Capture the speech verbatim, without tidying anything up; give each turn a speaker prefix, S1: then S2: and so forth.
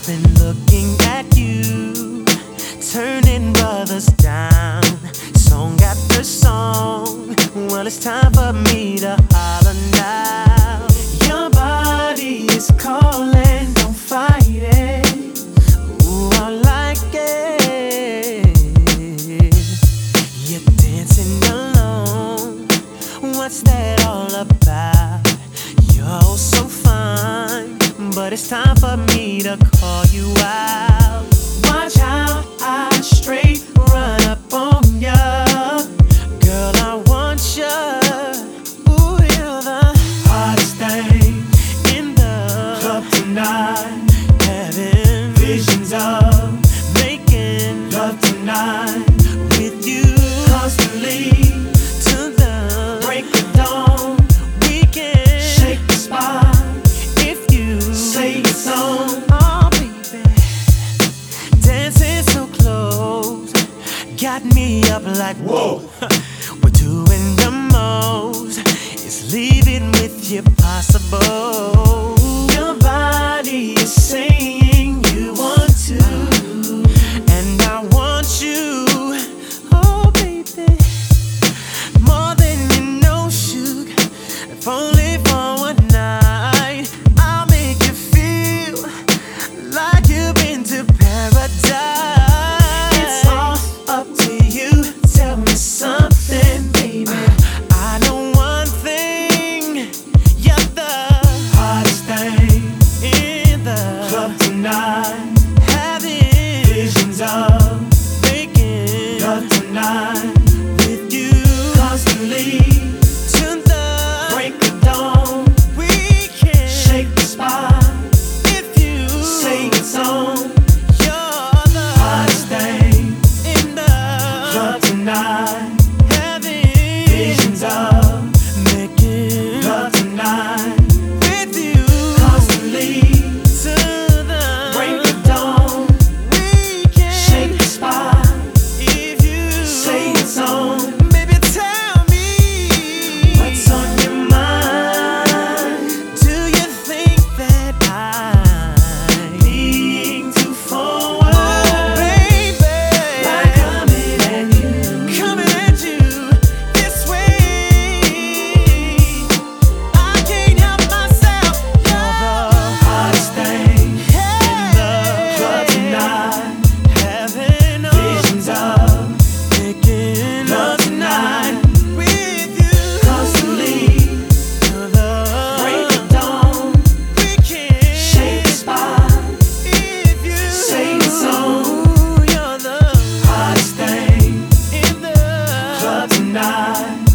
S1: I've been looking at you, turning brothers down, song after song. Well, it's time for me to holler now. Your body is calling, don't fight it. Ooh, I like it. You're dancing alone, what's that all about? You're so fine, but it's time for me to call you out. Watch how I straight run up on ya. Girl, I want ya. Ooh, you're the hottest thing in the club tonight. Having visions of making love tonight with you constantly to the break of dawn. We can shake the spot if you say it's on. Oh, baby, dancing so close got me up like whoa. We're doing the most. It's leaving with you possible. Your body is saying you want to, and I want you. Oh, baby, more than you know, shoot. If only for one night, I'll make you feel like you've been to paradise. It's all up to you. Tell me something, baby. I know one thing. You're the hottest thing in the club tonight. Having visions of making love tonight with you constantly to the break of dawn. We can shake the spot if you say it's on. You're the hottest thing in the club tonight. Having visions of making love tonight with you constantly to the break of dawn. We can shake the spot if you say it's on. Baby, tell me what's on your mind. Do you think that I'm being too forward? Oh, baby, by coming at you, coming at you this way. I can't help myself. You're the hottest thing in the club tonight. Having visions of making love tonight with you constantly to the break of dawn. We can shake the spot if you say it's on. You're the hottest thing in the club tonight.